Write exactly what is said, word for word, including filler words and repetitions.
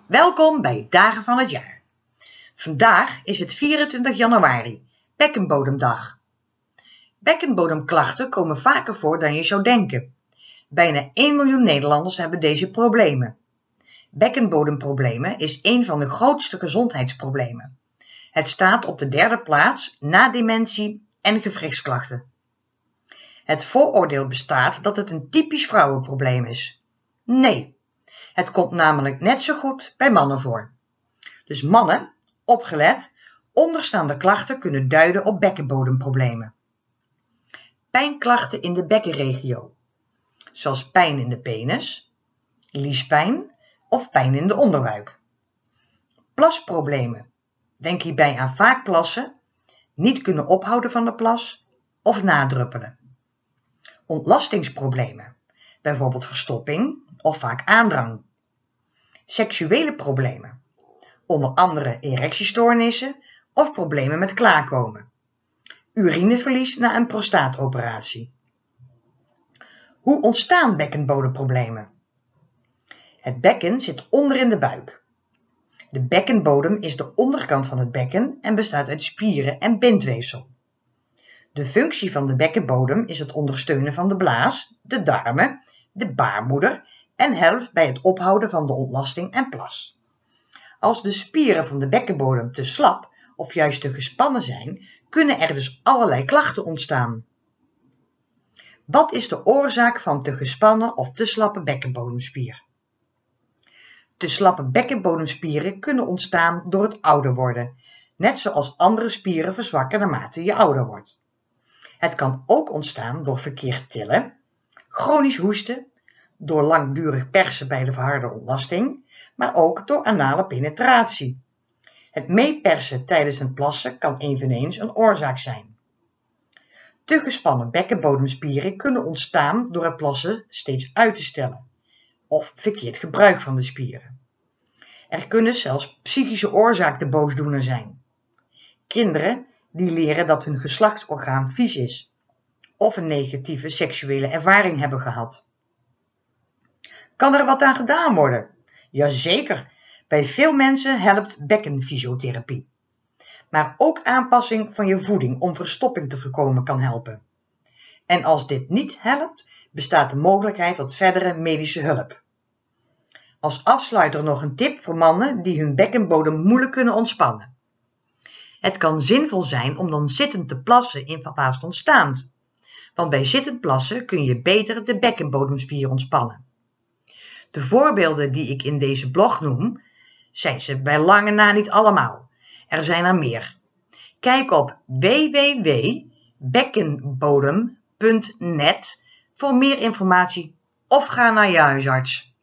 Welkom bij Dagen van het Jaar. Vandaag is het vierentwintig januari, bekkenbodemdag. Bekkenbodemklachten komen vaker voor dan je zou denken. Bijna één miljoen Nederlanders hebben deze problemen. Bekkenbodemproblemen is een van de grootste gezondheidsproblemen. Het staat op de derde plaats na dementie en gewrichtsklachten. Het vooroordeel bestaat dat het een typisch vrouwenprobleem is. Nee. Het komt namelijk net zo goed bij mannen voor. Dus mannen, opgelet, onderstaande klachten kunnen duiden op bekkenbodemproblemen. Pijnklachten in de bekkenregio, zoals pijn in de penis, liespijn of pijn in de onderbuik. Plasproblemen, denk hierbij aan vaak plassen, niet kunnen ophouden van de plas of nadruppelen. Ontlastingsproblemen, bijvoorbeeld verstopping of vaak aandrang. Seksuele problemen, onder andere erectiestoornissen of problemen met klaarkomen. Urineverlies na een prostaatoperatie. Hoe ontstaan bekkenbodemproblemen? Het bekken zit onder in de buik. De bekkenbodem is de onderkant van het bekken en bestaat uit spieren en bindweefsel. De functie van de bekkenbodem is het ondersteunen van de blaas, de darmen, de baarmoeder en helpt bij het ophouden van de ontlasting en plas. Als de spieren van de bekkenbodem te slap of juist te gespannen zijn, kunnen er dus allerlei klachten ontstaan. Wat is de oorzaak van te gespannen of te slappe bekkenbodemspier? Te slappe bekkenbodemspieren kunnen ontstaan door het ouder worden, net zoals andere spieren verzwakken naarmate je ouder wordt. Het kan ook ontstaan door verkeerd tillen, chronisch hoesten, door langdurig persen bij de verharde ontlasting, maar ook door anale penetratie. Het meepersen tijdens het plassen kan eveneens een oorzaak zijn. Te gespannen bekkenbodemspieren kunnen ontstaan door het plassen steeds uit te stellen of verkeerd gebruik van de spieren. Er kunnen zelfs psychische oorzaken de boosdoener zijn. Kinderen die leren dat hun geslachtsorgaan vies is of een negatieve seksuele ervaring hebben gehad. Kan er wat aan gedaan worden? Jazeker, bij veel mensen helpt bekkenfysiotherapie. Maar ook aanpassing van je voeding om verstopping te voorkomen kan helpen. En als dit niet helpt, bestaat de mogelijkheid tot verdere medische hulp. Als afsluiter nog een tip voor mannen die hun bekkenbodem moeilijk kunnen ontspannen. Het kan zinvol zijn om dan zittend te plassen in plaats van staand. Want bij zittend plassen kun je beter de bekkenbodemspier ontspannen. De voorbeelden die ik in deze blog noem, zijn ze bij lange na niet allemaal. Er zijn er meer. Kijk op w w w punt bekkenbodem punt net voor meer informatie of ga naar je huisarts.